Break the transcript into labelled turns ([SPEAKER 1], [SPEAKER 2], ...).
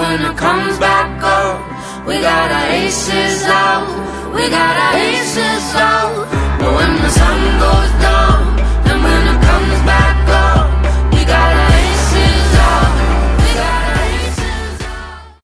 [SPEAKER 1] when it comes back up. We got our aces out, we got our aces out.